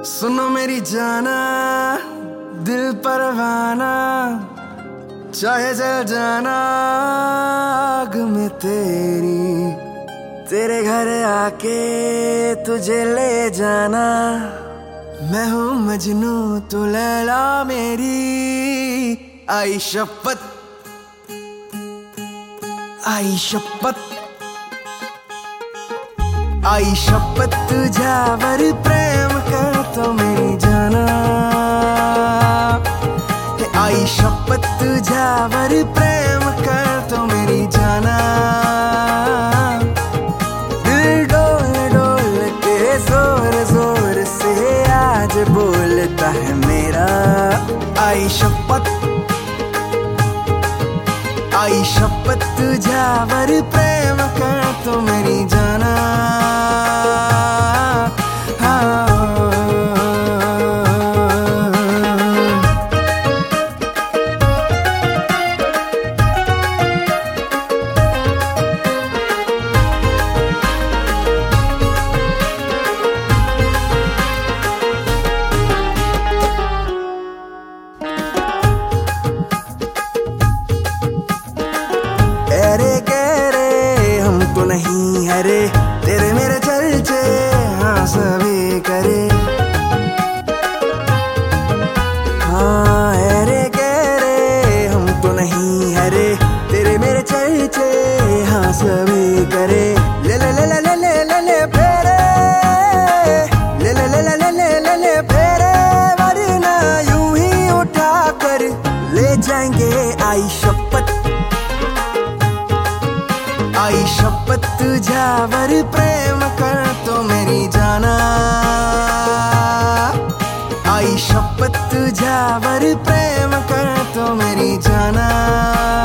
सुनो मेरी जाना, दिल परवाना, चाहे जल जाना आग में तेरी, तेरे घर आके तुझे ले जाना। मैं हूँ मजनू तू लैला मेरी, आई शपथ, आई शपथ, आई शपथ तुझ्यावर प्रेम करतो मेरी जाना। हे आई शपथ तुझ्यावर प्रेम करतो मेरी जाना। दिल डोल डोल के जोर जोर से आज बोलता है मेरा, आई शपथ, आई शपथ तुझ्यावर प्रेम करतो मेरी जाना। अरे गहरे हम तो नहीं हरे, तेरे मेरे चलचे हाँ सभी करे। हाँ अरे गहरे हम तो नहीं हरे, तेरे मेरे चलचे हाँ सभी करे। ले ले ले ले ले ले ले ले फेरे, ले ले ले ले ले ले ले ले फेरे, वरना यूं ही उठा कर ले जाएंगे। आई शपथ, आई शपथ तुझ्यावर प्रेम करतो मेरी जाना। आई शपथ तुझ्यावर प्रेम करतो मेरी जाना।